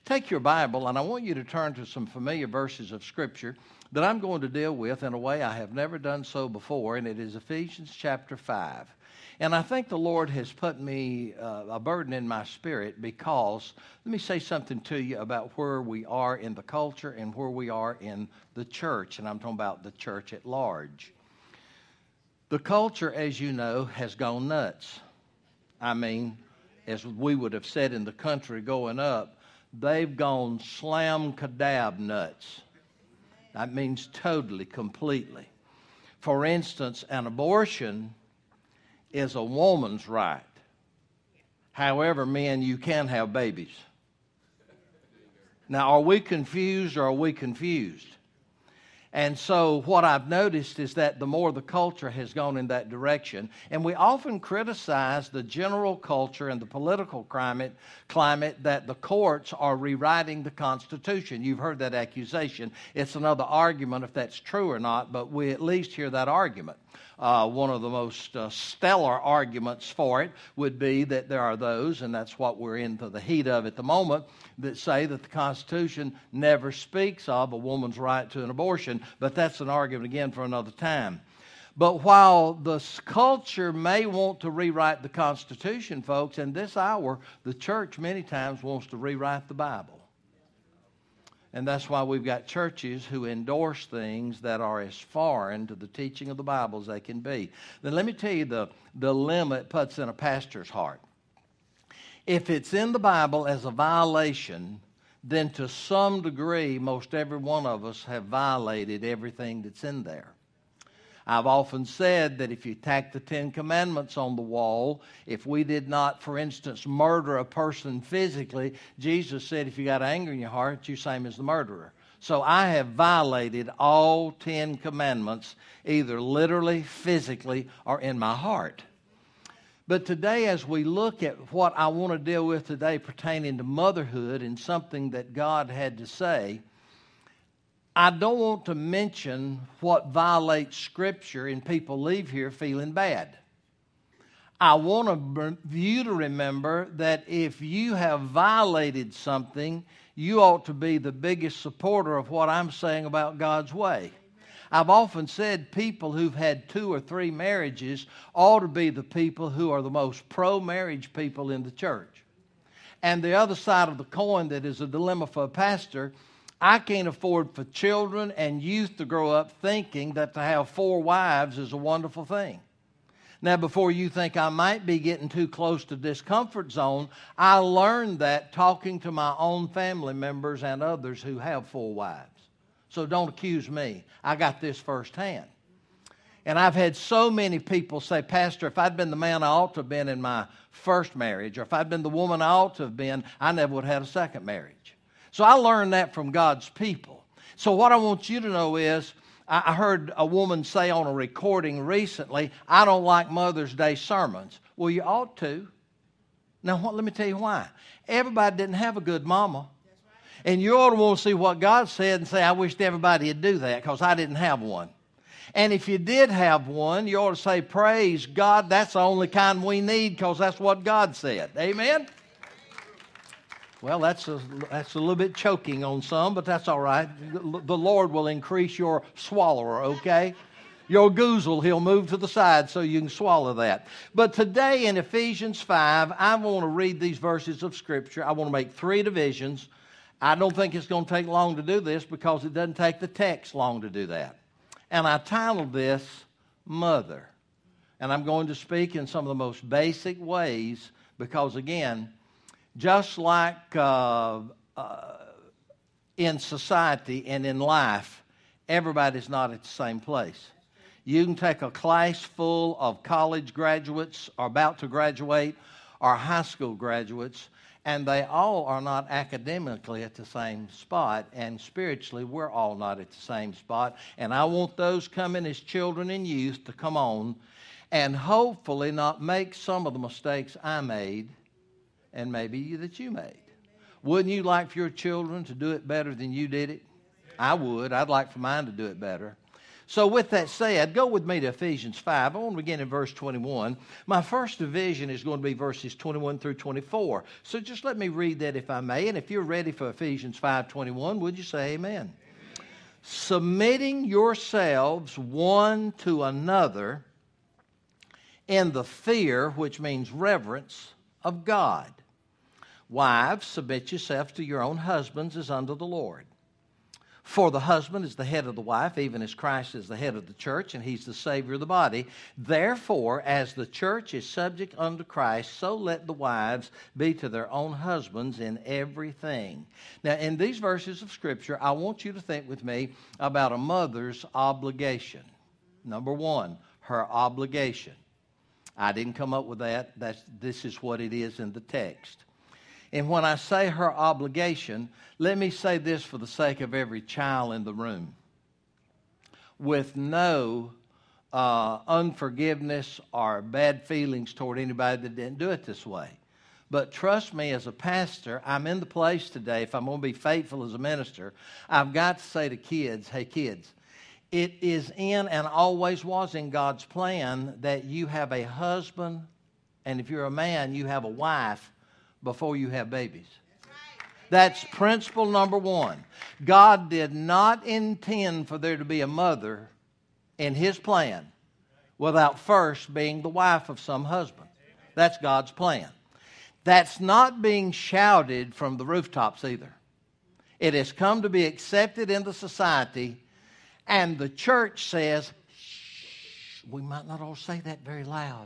take your Bible, and I want you to turn to some familiar verses of Scripture that I'm going to deal with in a way I have never done so before, and it is Ephesians chapter 5. And I think the Lord has put me a burden in my spirit because, let me say something to you about where we are in the culture and where we are in the church, and I'm talking about the church at large. The culture, as you know, has gone nuts. I mean, as we would have said in the country growing up, they've gone slam-kadab nuts. That means totally, completely. For instance, an abortion is a woman's right. However, men, you can have babies. Now, are we confused or are we confused? And so what I've noticed is that the more the culture has gone in that direction, and we often criticize the general culture and the political climate that the courts are rewriting the Constitution. You've heard that accusation. It's another argument if that's true or not, but we at least hear that argument. One of the most stellar arguments for it would be that there are those, and that's what we're into the heat of at the moment, that say that the Constitution never speaks of a woman's right to an abortion, but that's an argument again for another time. But while the culture may want to rewrite the Constitution, folks, in this hour, the church many times wants to rewrite the Bible. And that's why we've got churches who endorse things that are as foreign to the teaching of the Bible as they can be. Then let me tell you the dilemma it puts in a pastor's heart. If it's in the Bible as a violation, then to some degree, most every one of us have violated everything that's in there. I've often said that if you tack the Ten Commandments on the wall, if we did not, for instance, murder a person physically, Jesus said if you got anger in your heart, you're same as the murderer. So I have violated all 10 commandments, either literally, physically, or in my heart. But today, as we look at what I want to deal with today pertaining to motherhood and something that God had to say, I don't want to mention what violates Scripture and people leave here feeling bad. I want you to remember that if you have violated something, you ought to be the biggest supporter of what I'm saying about God's way. I've often said people who've had 2 or 3 marriages ought to be the people who are the most pro-marriage people in the church. And the other side of the coin that is a dilemma for a pastor, I can't afford for children and youth to grow up thinking that to have 4 wives is a wonderful thing. Now, before you think I might be getting too close to discomfort zone, I learned that talking to my own family members and others who have 4 wives. So don't accuse me. I got this firsthand. And I've had so many people say, Pastor, if I'd been the man I ought to have been in my first marriage, or if I'd been the woman I ought to have been, I never would have had a second marriage. So I learned that from God's people. So what I want you to know is, I heard a woman say on a recording recently, I don't like Mother's Day sermons. Well, you ought to. Now, let me tell you why. Everybody didn't have a good mama. And you ought to want to see what God said and say, I wished everybody would do that because I didn't have one. And if you did have one, you ought to say, praise God, that's the only kind we need because that's what God said. Amen? Well, that's a little bit choking on some, but that's all right. The Lord will increase your swallower, okay? Your goozle, He'll move to the side so you can swallow that. But today in Ephesians 5, I want to read these verses of Scripture. I want to make 3 divisions. I don't think it's going to take long to do this because it doesn't take the text long to do that. And I titled this, Mother. And I'm going to speak in some of the most basic ways because, again, just like in society and in life, everybody's not at the same place. You can take a class full of college graduates or about to graduate or high school graduates, and they all are not academically at the same spot, and spiritually we're all not at the same spot. And I want those coming as children and youth to come on and hopefully not make some of the mistakes I made and maybe that you made. Wouldn't you like for your children to do it better than you did it? I would. I'd like for mine to do it better. So with that said, go with me to Ephesians 5. I want to begin in verse 21. My first division is going to be verses 21 through 24. So just let me read that if I may. And if you're ready for Ephesians 5:21, would you say amen? Amen. Submitting yourselves one to another in the fear, which means reverence, of God. Wives, submit yourselves to your own husbands as unto the Lord. For the husband is the head of the wife, even as Christ is the head of the church, and he's the Savior of the body. Therefore, as the church is subject unto Christ, so let the wives be to their own husbands in everything. Now, in these verses of Scripture, I want you to think with me about a mother's obligation. Number one, her obligation. I didn't come up with that. This is what it is in the text. And when I say her obligation, let me say this for the sake of every child in the room. With no unforgiveness or bad feelings toward anybody that didn't do it this way. But trust me, as a pastor, I'm in the place today, if I'm going to be faithful as a minister, I've got to say to kids, hey kids, it is in and always was in God's plan that you have a husband, and if you're a man, you have a wife before you have babies. That's principle number one. God did not intend for there to be a mother in His plan without first being the wife of some husband. That's God's plan. That's not being shouted from the rooftops either. It has come to be accepted in the society, and the church says, shh, we might not all say that very loud.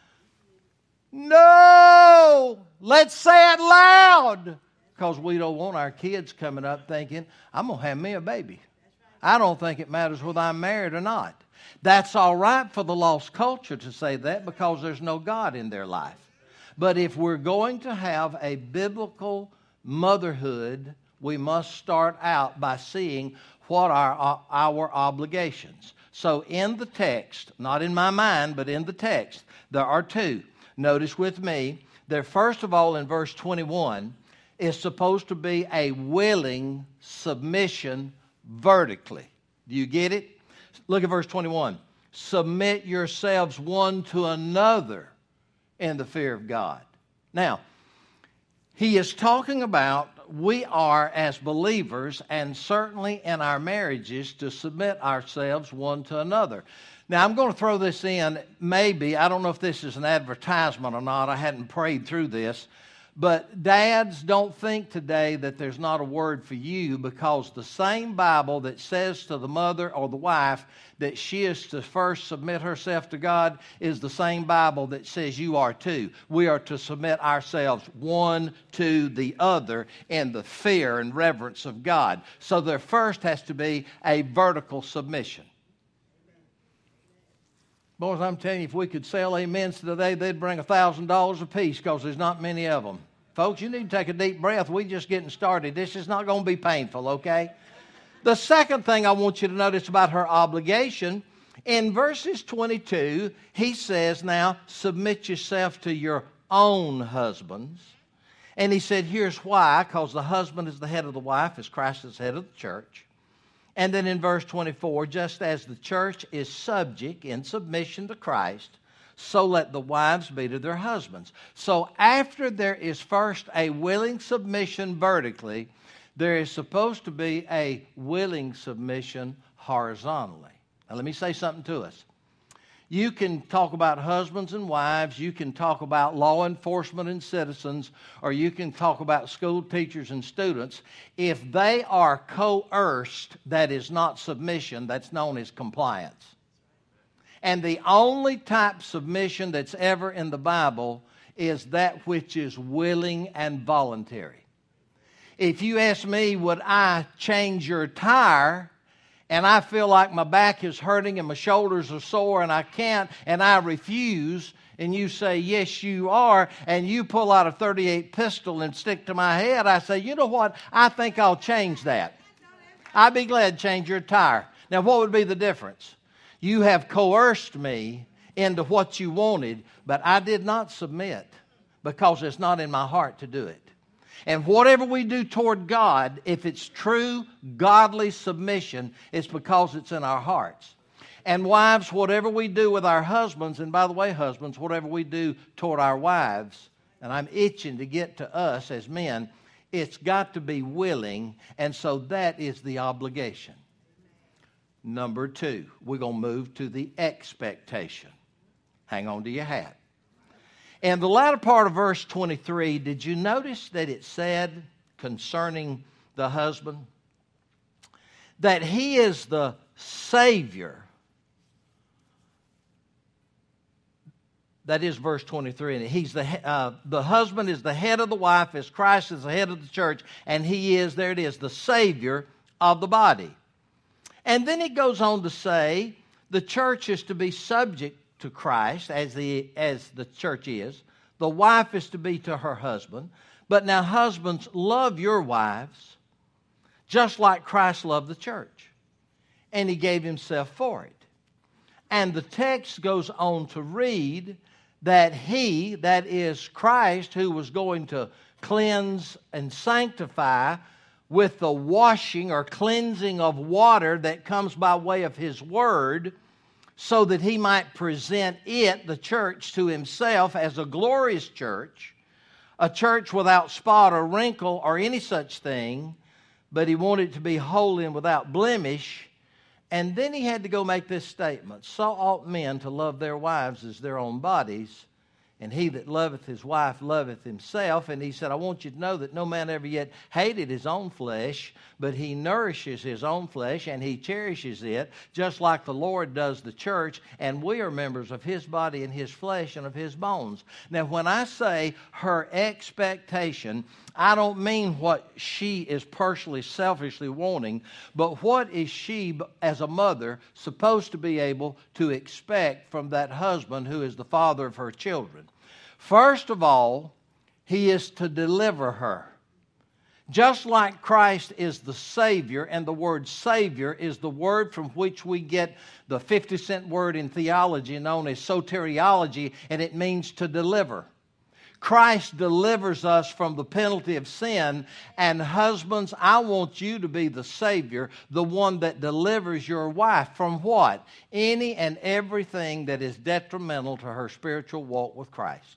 No! Let's say it loud! Because we don't want our kids coming up thinking, I'm going to have me a baby. I don't think it matters whether I'm married or not. That's all right for the lost culture to say that because there's no God in their life. But if we're going to have a biblical motherhood, we must start out by seeing what are our obligations. So in the text, not in my mind, but in the text, there are two. Notice with me, there first of all in verse 21 is supposed to be a willing submission vertically. Do you get it? Look at verse 21. Submit yourselves one to another in the fear of God. Now, he is talking about we are as believers and certainly in our marriages to submit ourselves one to another. Now, I'm going to throw this in, maybe, I don't know if this is an advertisement or not, I hadn't prayed through this, but dads, don't think today that there's not a word for you, because the same Bible that says to the mother or the wife that she is to first submit herself to God is the same Bible that says you are too. We are to submit ourselves one to the other in the fear and reverence of God. So there first has to be a vertical submission. Boys, I'm telling you, if we could sell amens today, they'd bring $1,000 a piece because there's not many of them. Folks, you need to take a deep breath. We're just getting started. This is not going to be painful, okay? The second thing I want you to notice about her obligation, in verses 22, he says, now, submit yourself to your own husbands. And he said, here's why, because the husband is the head of the wife, as Christ is the head of the church. And then in verse 24, just as the church is subject in submission to Christ, so let the wives be to their husbands. So after there is first a willing submission vertically, there is supposed to be a willing submission horizontally. Now let me say something to us. You can talk about husbands and wives, you can talk about law enforcement and citizens, or you can talk about school teachers and students. If they are coerced, that is not submission, that's known as compliance. And the only type of submission that's ever in the Bible is that which is willing and voluntary. If you ask me, would I change your tire, and I feel like my back is hurting and my shoulders are sore and I can't, and I refuse, and you say, yes, you are, and you pull out a .38 pistol and stick to my head, I say, you know what, I think I'll change that. I'd be glad to change your tire. Now, what would be the difference? You have coerced me into what you wanted, but I did not submit because it's not in my heart to do it. And whatever we do toward God, if it's true, godly submission, it's because it's in our hearts. And wives, whatever we do with our husbands, and by the way, husbands, whatever we do toward our wives, and I'm itching to get to us as men, it's got to be willing, and so that is the obligation. Number 2, we're going to move to the expectation. Hang on to your hat. In the latter part of verse 23, did you notice that it said concerning the husband that he is the Savior? That is verse 23. And he's the husband is the head of the wife as Christ is the head of the church. And he is, there it is, the Savior of the body. And then it goes on to say the church is to be subject to Christ as the church is. The wife is to be to her husband. But now husbands, love your wives just like Christ loved the church. And he gave himself for it. And the text goes on to read that he, that is Christ, who was going to cleanse and sanctify with the washing or cleansing of water that comes by way of his word, so that he might present it, the church, to himself as a glorious church, a church without spot or wrinkle or any such thing, but he wanted it to be holy and without blemish. And then he had to go make this statement: so ought men to love their wives as their own bodies, and he that loveth his wife loveth himself. And he said, I want you to know that no man ever yet hated his own flesh, but he nourishes his own flesh, and he cherishes it, just like the Lord does the church, and we are members of his body and his flesh and of his bones. Now, when I say her expectation, I don't mean what she is personally, selfishly wanting, but what is she, as a mother, supposed to be able to expect from that husband who is the father of her children? First of all, he is to deliver her. Just like Christ is the Savior, and the word Savior is the word from which we get the 50-cent word in theology known as soteriology, and it means to deliver. Christ delivers us from the penalty of sin, and husbands, I want you to be the Savior, the one that delivers your wife from what? Any and everything that is detrimental to her spiritual walk with Christ.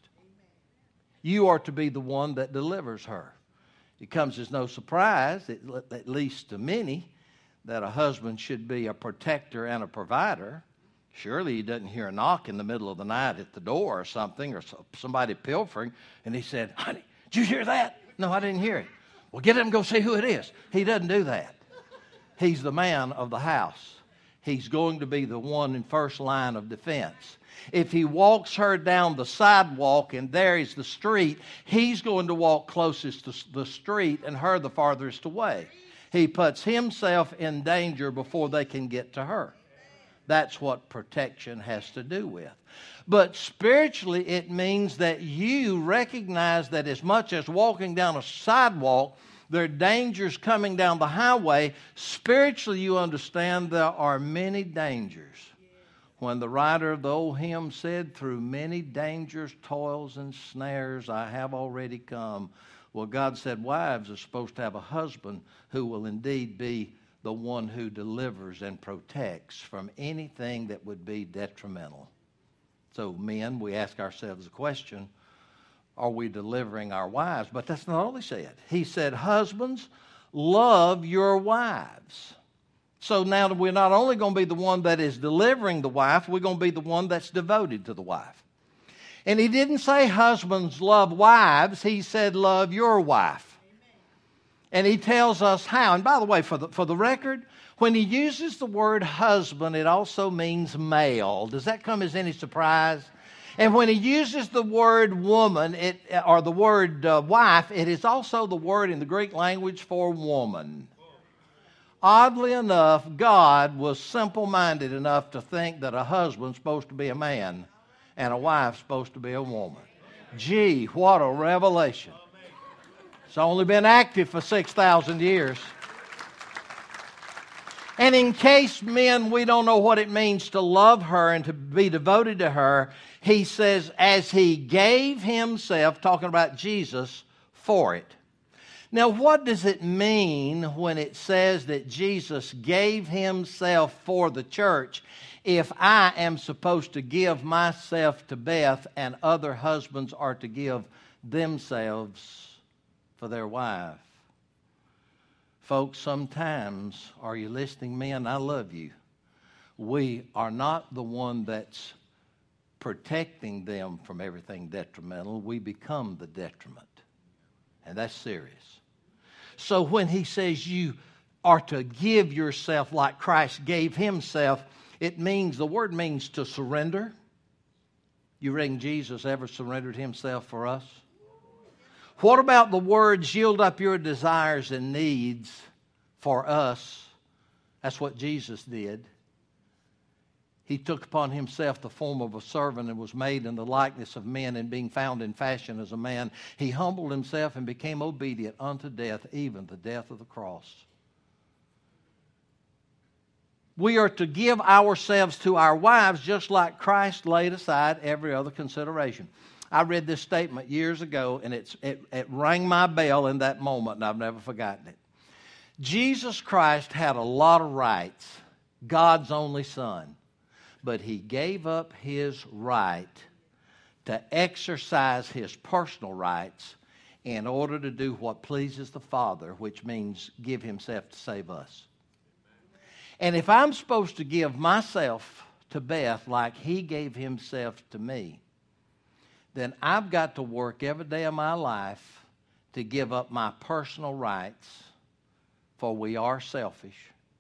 You are to be the one that delivers her. It comes as no surprise, at least to many, that a husband should be a protector and a provider. Surely he doesn't hear a knock in the middle of the night at the door or something, or somebody pilfering, and he said, honey, did you hear that? No, I didn't hear it. Well, get up and go see who it is. He doesn't do that. He's the man of the house. He's going to be the one in first line of defense. If he walks her down the sidewalk and there is the street, he's going to walk closest to the street and her the farthest away. He puts himself in danger before they can get to her. That's what protection has to do with. But spiritually, it means that you recognize that as much as walking down a sidewalk, there are dangers coming down the highway. Spiritually, you understand there are many dangers. When the writer of the old hymn said, through many dangers, toils, and snares, I have already come. Well, God said wives are supposed to have a husband who will indeed be the one who delivers and protects from anything that would be detrimental. So men, we ask ourselves the question, are we delivering our wives? But that's not all he said. He said, husbands, love your wives. So now we're not only going to be the one that is delivering the wife, we're going to be the one that's devoted to the wife. And he didn't say husbands love wives, he said love your wife. And he tells us how. And by the way, for the record, when he uses the word husband, it also means male. Does that come as any surprise? And when he uses the word woman, or the word wife, it is also the word in the Greek language for woman. Oddly enough, God was simple-minded enough to think that a husband's supposed to be a man and a wife's supposed to be a woman. Gee, what a revelation. It's only been active for 6,000 years. And in case, men, we don't know what it means to love her and to be devoted to her, he says, as he gave himself, talking about Jesus, for it. Now, what does it mean when it says that Jesus gave himself for the church if I am supposed to give myself to Beth and other husbands are to give themselves for their wife? Folks, sometimes, are you listening, men? I love you. We are not the one that's protecting them from everything detrimental. We become the detriment. And that's serious. So when he says you are to give yourself like Christ gave himself, it means, the word means to surrender. You reckon Jesus ever surrendered himself for us? What about the words, yield up your desires and needs for us? That's what Jesus did. He took upon himself the form of a servant and was made in the likeness of men, and being found in fashion as a man, he humbled himself and became obedient unto death, even the death of the cross. We are to give ourselves to our wives just like Christ laid aside every other consideration. I read this statement years ago, and it rang my bell in that moment, and I've never forgotten it. Jesus Christ had a lot of rights, God's only Son, but he gave up his right to exercise his personal rights in order to do what pleases the Father, which means give himself to save us. And if I'm supposed to give myself to Beth like he gave himself to me, then I've got to work every day of my life to give up my personal rights, for we are selfish.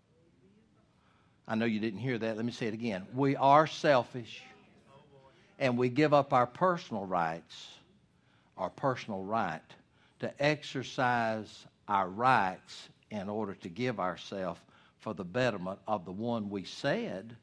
I know you didn't hear that. Let me say it again. We are selfish, and we give up our personal rights, our personal right, to exercise our rights in order to give ourselves for the betterment of the one we said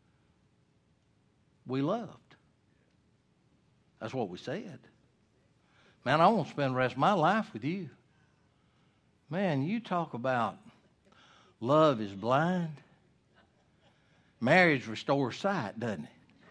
we loved. That's what we said. Man, I want to spend the rest of my life with you. Man, you talk about love is blind. Marriage restores sight, doesn't it?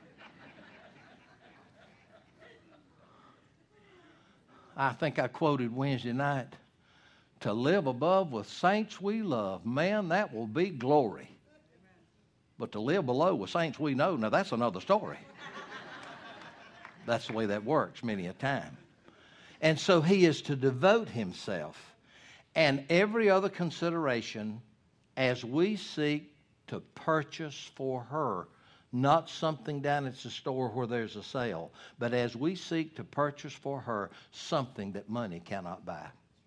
I think I quoted Wednesday night, to live above with saints we love, man, that will be glory. But to live below with saints we know, now that's another story. That's the way that works many a time. And so he is to devote himself and every other consideration as we seek to purchase for her, not something down at the store where there's a sale, but as we seek to purchase for her something that money cannot buy.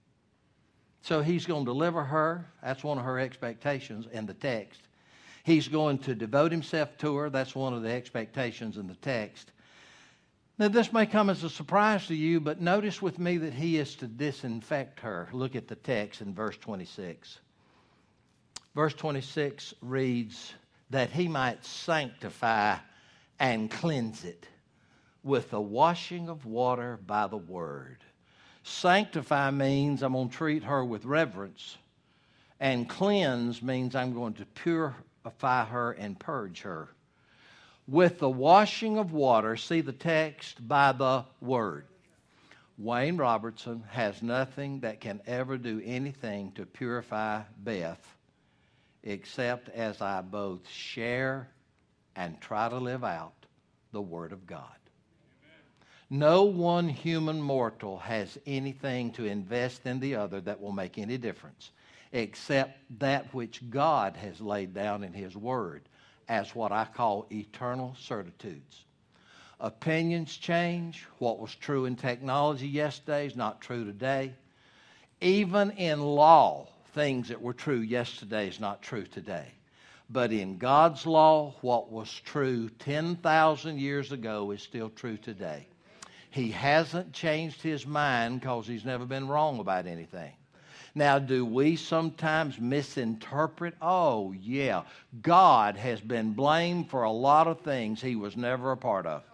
So he's going to deliver her. That's one of her expectations in the text. He's going to devote himself to her. That's one of the expectations in the text. Now, this may come as a surprise to you, but notice with me that he is to disinfect her. Look at the text in verse 26. Verse 26 reads, that he might sanctify and cleanse it with the washing of water by the word. Sanctify means I'm going to treat her with reverence, and cleanse means I'm going to purify her and purge her. With the washing of water, see the text, by the word. Wayne Robertson has nothing that can ever do anything to purify Beth except as I both share and try to live out the Word of God. Amen. No one human mortal has anything to invest in the other that will make any difference except that which God has laid down in His Word as what I call eternal certitudes. Opinions change. What was true in technology yesterday is not true today. Even in law, things that were true yesterday is not true today. But in God's law, what was true 10,000 years ago is still true today. He hasn't changed his mind because he's never been wrong about anything. Now, do we sometimes misinterpret? Oh, yeah. God has been blamed for a lot of things he was never a part of.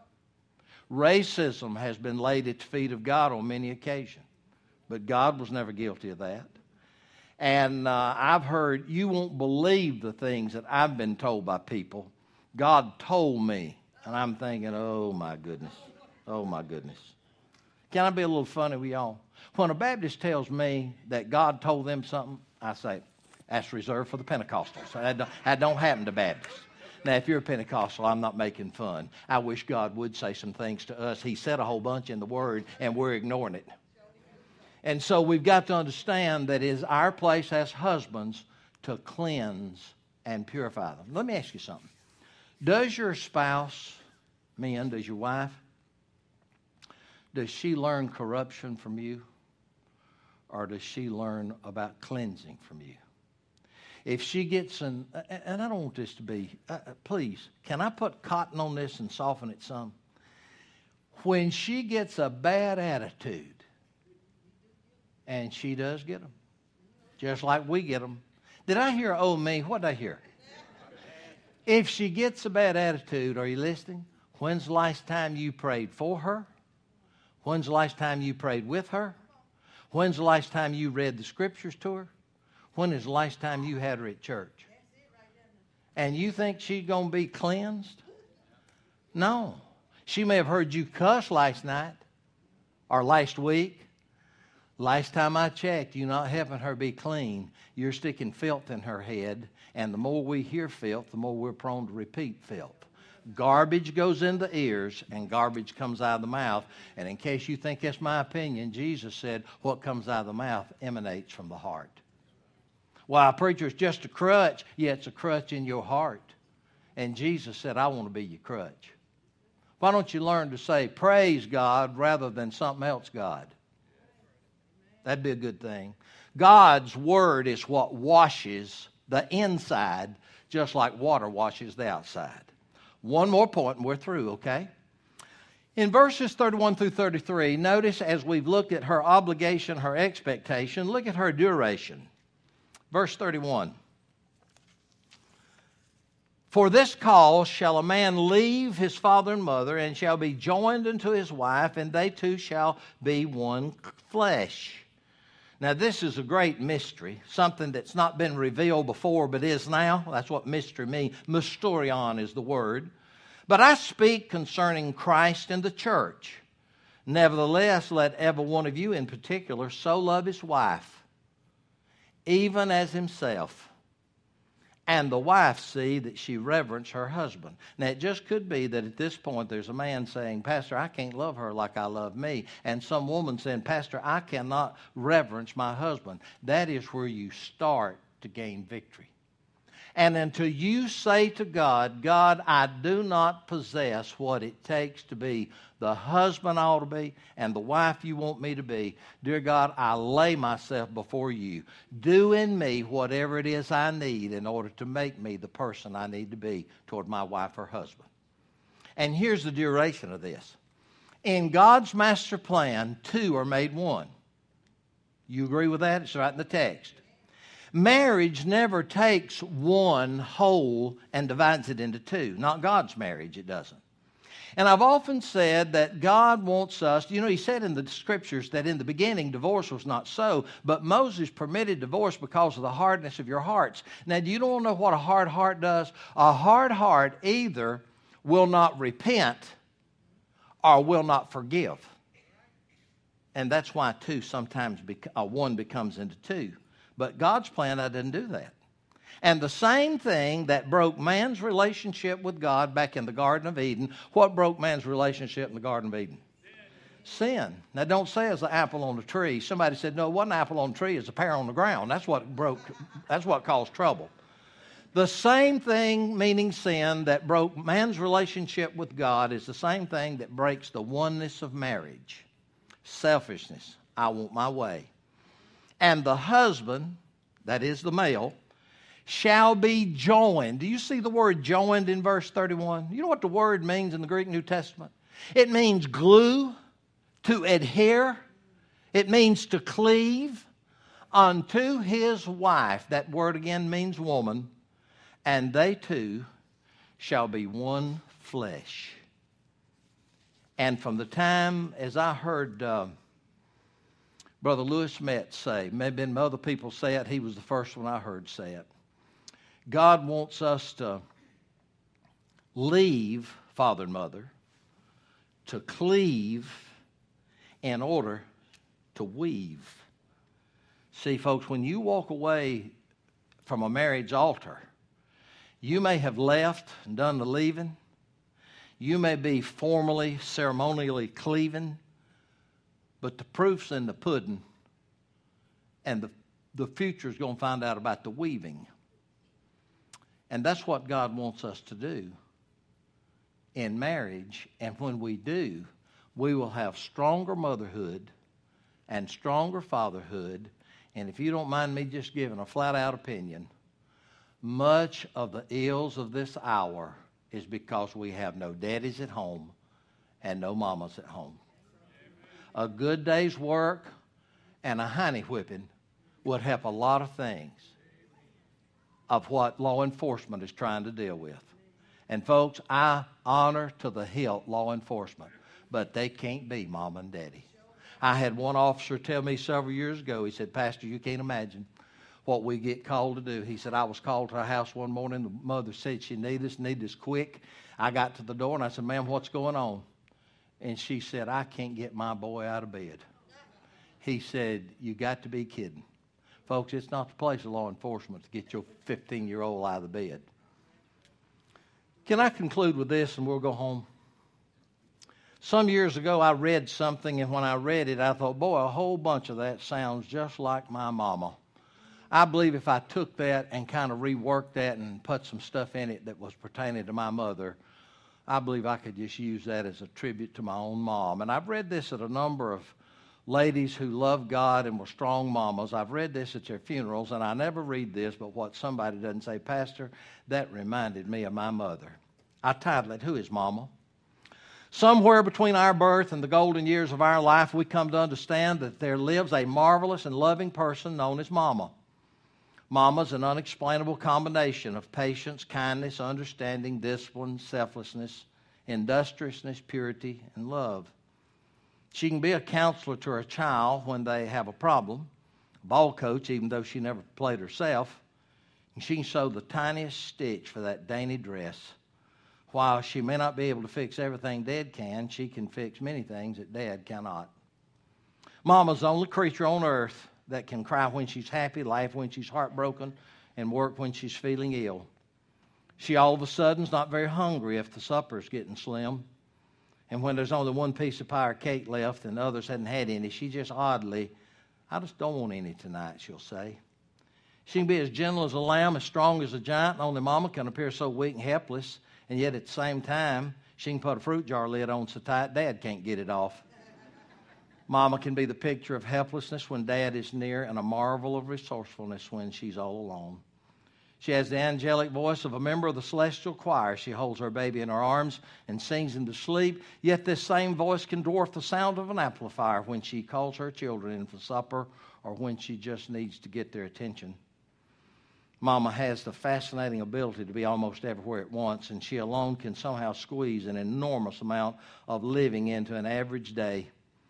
Racism has been laid at the feet of God on many occasions, but God was never guilty of that. And I've heard, you won't believe the things that I've been told by people. God told me. And I'm thinking, oh, my goodness. Oh, my goodness. Can I be a little funny with y'all? When a Baptist tells me that God told them something, I say, that's reserved for the Pentecostals. That don't happen to Baptists. Now, if you're a Pentecostal, I'm not making fun. I wish God would say some things to us. He said a whole bunch in the Word, and we're ignoring it. And so we've got to understand that it is our place as husbands to cleanse and purify them. Let me ask you something. Does your spouse, men, does your wife, does she learn corruption from you? Or does she learn about cleansing from you? If she gets and I don't want this to be, please, can I put cotton on this and soften it some? When she gets a bad attitude, and she does get them, just like we get them. Did I hear, oh me? What did I hear? If she gets a bad attitude, are you listening? When's the last time you prayed for her? When's the last time you prayed with her? When's the last time you read the scriptures to her? When is the last time you had her at church? And you think she's going to be cleansed? No. She may have heard you cuss last night or last week. Last time I checked, you're not helping her be clean. You're sticking filth in her head. And the more we hear filth, the more we're prone to repeat filth. Garbage goes in the ears and garbage comes out of the mouth. And in case you think that's my opinion, Jesus said what comes out of the mouth emanates from the heart. Well, preacher, it's just a crutch. Yeah, it's a crutch in your heart. And Jesus said, I want to be your crutch. Why don't you learn to say, praise God rather than something else, God? That'd be a good thing. God's word is what washes the inside just like water washes the outside. One more point and we're through, okay? In verses 31 through 33, notice as we've looked at her obligation, her expectation, look at her duration. Verse 31. For this cause shall a man leave his father and mother, and shall be joined unto his wife, and they two shall be one flesh. Now, this is a great mystery, something that's not been revealed before but is now. That's what mystery means. Mysterion is the word. But I speak concerning Christ and the church. Nevertheless, let every one of you in particular so love his wife, even as himself. And the wife see that she reverence her husband. Now, it just could be that at this point there's a man saying, Pastor, I can't love her like I love me. And some woman saying, Pastor, I cannot reverence my husband. That is where you start to gain victory. And until you say to God, God, I do not possess what it takes to be the husband I ought to be and the wife you want me to be, dear God, I lay myself before you. Do in me whatever it is I need in order to make me the person I need to be toward my wife or husband. And here's the duration of this. In God's master plan, two are made one. You agree with that? It's right in the text. Marriage never takes one whole and divides it into two. Not God's marriage, it doesn't. And I've often said that God wants us, he said in the scriptures that in the beginning divorce was not so, but Moses permitted divorce because of the hardness of your hearts. Now, do you don't know what a hard heart does? A hard heart either will not repent or will not forgive. And that's why two sometimes one becomes into two. But God's plan, I didn't do that. And the same thing that broke man's relationship with God back in the Garden of Eden, what broke man's relationship in the Garden of Eden? Sin. Now, don't say it's an apple on the tree. Somebody said, no, it wasn't an apple on the tree, it's a pear on the ground. That's what caused trouble. The same thing, meaning sin, that broke man's relationship with God is the same thing that breaks the oneness of marriage. Selfishness. I want my way. And the husband, that is the male, shall be joined. Do you see the word joined in verse 31? You know what the word means in the Greek New Testament? It means glue, to adhere. It means to cleave unto his wife. That word again means woman. And they two shall be one flesh. And from the time, as I heard Brother Lewis Metz say, maybe other people say it, he was the first one I heard say it. God wants us to leave father and mother, to cleave in order to weave. See, folks, when you walk away from a marriage altar, you may have left and done the leaving. You may be formally, ceremonially cleaving, but the proof's in the pudding, and the future's going to find out about the weaving. And that's what God wants us to do in marriage. And when we do, we will have stronger motherhood and stronger fatherhood. And if you don't mind me just giving a flat-out opinion, much of the ills of this hour is because we have no daddies at home and no mamas at home. A good day's work and a honey whipping would help a lot of things of what law enforcement is trying to deal with. And folks, I honor to the hilt law enforcement, but they can't be mom and daddy. I had one officer tell me several years ago, he said, Pastor, you can't imagine what we get called to do. He said, I was called to our house one morning. The mother said she needed us quick. I got to the door and I said, ma'am, what's going on? And she said, I can't get my boy out of bed. He said, you got to be kidding. Folks, it's not the place of law enforcement to get your 15-year-old out of the bed. Can I conclude with this and we'll go home? Some years ago, I read something, and when I read it, I thought, boy, a whole bunch of that sounds just like my mama. I believe if I took that and kind of reworked that and put some stuff in it that was pertaining to my mother, I believe I could just use that as a tribute to my own mom. And I've read this at a number of ladies who love God and were strong mamas. I've read this at their funerals, and I never read this, but what somebody doesn't say, Pastor, that reminded me of my mother. I titled it, Who is Mama? Somewhere between our birth and the golden years of our life, we come to understand that there lives a marvelous and loving person known as Mama. Mama's an unexplainable combination of patience, kindness, understanding, discipline, selflessness, industriousness, purity, and love. She can be a counselor to her child when they have a problem, a ball coach, even though she never played herself, and she can sew the tiniest stitch for that dainty dress. While she may not be able to fix everything Dad can, she can fix many things that Dad cannot. Mama's the only creature on earth that can cry when she's happy, laugh when she's heartbroken, and work when she's feeling ill. She all of a sudden is not very hungry if the supper's getting slim. And when there's only one piece of pie or cake left and others hadn't had any, she just oddly, I just don't want any tonight, she'll say. She can be as gentle as a lamb, as strong as a giant, and only Mama can appear so weak and helpless, and yet at the same time, she can put a fruit jar lid on so tight Dad can't get it off. Mama can be the picture of helplessness when Dad is near and a marvel of resourcefulness when she's all alone. She has the angelic voice of a member of the celestial choir. She holds her baby in her arms and sings him to sleep, yet this same voice can dwarf the sound of an amplifier when she calls her children in for supper or when she just needs to get their attention. Mama has the fascinating ability to be almost everywhere at once, and she alone can somehow squeeze an enormous amount of living into an average day.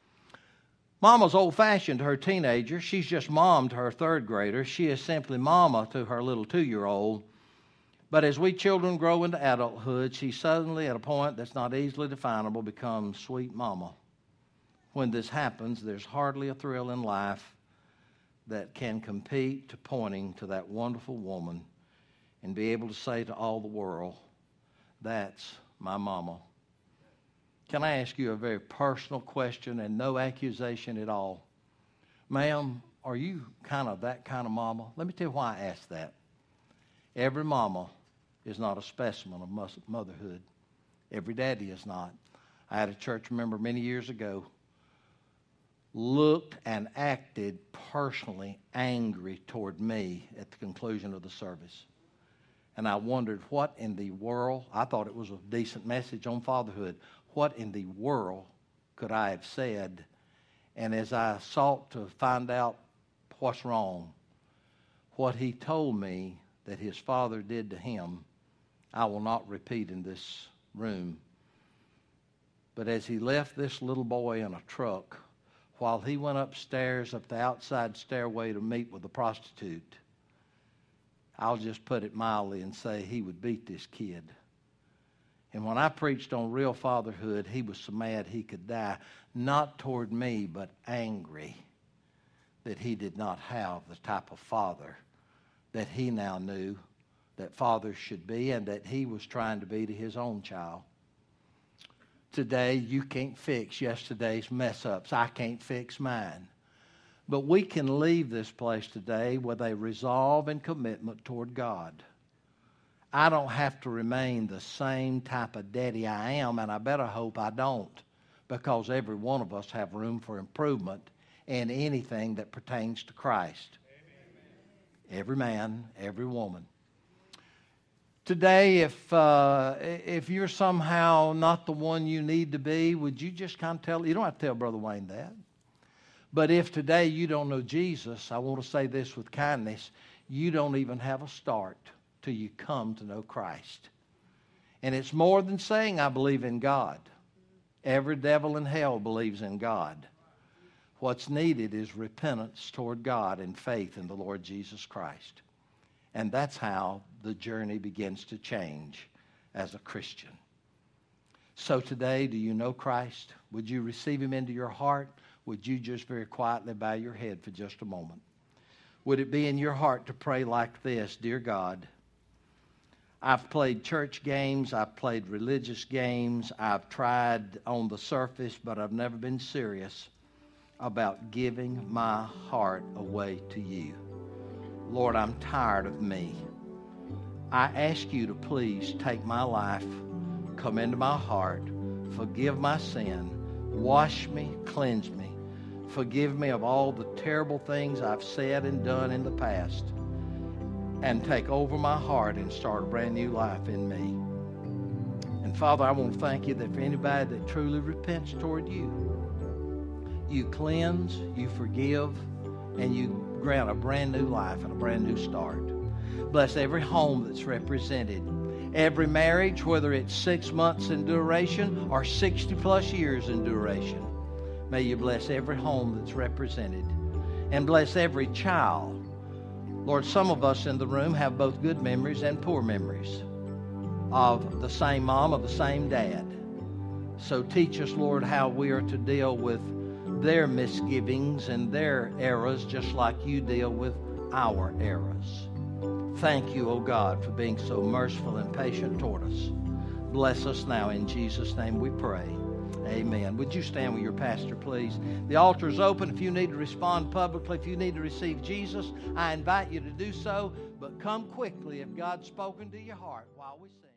Mama's old-fashioned to her teenager. She's just mom to her third grader. She is simply mama to her little 2-year-old. But as we children grow into adulthood, she suddenly, at a point that's not easily definable, becomes sweet mama. When this happens, there's hardly a thrill in life that can compete to pointing to that wonderful woman and be able to say to all the world, that's my mama. Can I ask you a very personal question and no accusation at all? Ma'am, are you kind of that kind of mama? Let me tell you why I ask that. Every mama is not a specimen of motherhood. Every daddy is not. I had a church member many years ago looked and acted personally angry toward me at the conclusion of the service. And I wondered what in the world, I thought it was a decent message on fatherhood. What in the world could I have said? And as I sought to find out what's wrong, what he told me that his father did to him, I will not repeat in this room. But as he left this little boy in a truck, while he went upstairs up the outside stairway to meet with a prostitute, I'll just put it mildly and say he would beat this kid. And when I preached on real fatherhood, he was so mad he could die, not toward me, but angry that he did not have the type of father that he now knew that fathers should be and that he was trying to be to his own child. Today, you can't fix yesterday's mess-ups. I can't fix mine. But we can leave this place today with a resolve and commitment toward God. I don't have to remain the same type of daddy I am, and I better hope I don't, because every one of us have room for improvement in anything that pertains to Christ. Amen. Every man, every woman. Today, if you're somehow not the one you need to be, would you just kind of tell, you don't have to tell Brother Wayne that. But if today you don't know Jesus, I want to say this with kindness, you don't even have a start till you come to know Christ. And it's more than saying I believe in God. Every devil in hell believes in God. What's needed is repentance toward God and faith in the Lord Jesus Christ. And that's how the journey begins to change as a Christian. So today, do you know Christ? Would you receive him into your heart? Would you just very quietly bow your head for just a moment? Would it be in your heart to pray like this? Dear God, I've played church games, I've played religious games, I've tried on the surface, but I've never been serious about giving my heart away to you. Lord, I'm tired of me. I ask you to please take my life, come into my heart, forgive my sin, wash me, cleanse me, forgive me of all the terrible things I've said and done in the past, and take over my heart and start a brand new life in me. And Father, I want to thank you that for anybody that truly repents toward you, you cleanse, you forgive, and you grant a brand new life and a brand new start. Bless every home that's represented. Every marriage, whether it's 6 months in duration or 60 plus years in duration. May you bless every home that's represented. And bless every child. Lord, some of us in the room have both good memories and poor memories of the same mom or the same dad. So teach us, Lord, how we are to deal with their misgivings and their errors just like you deal with our errors. Thank you, O God, for being so merciful and patient toward us. Bless us now. In Jesus' name we pray. Amen. Would you stand with your pastor, please? The altar is open. If you need to respond publicly, if you need to receive Jesus, I invite you to do so. But come quickly if God's spoken to your heart while we sing.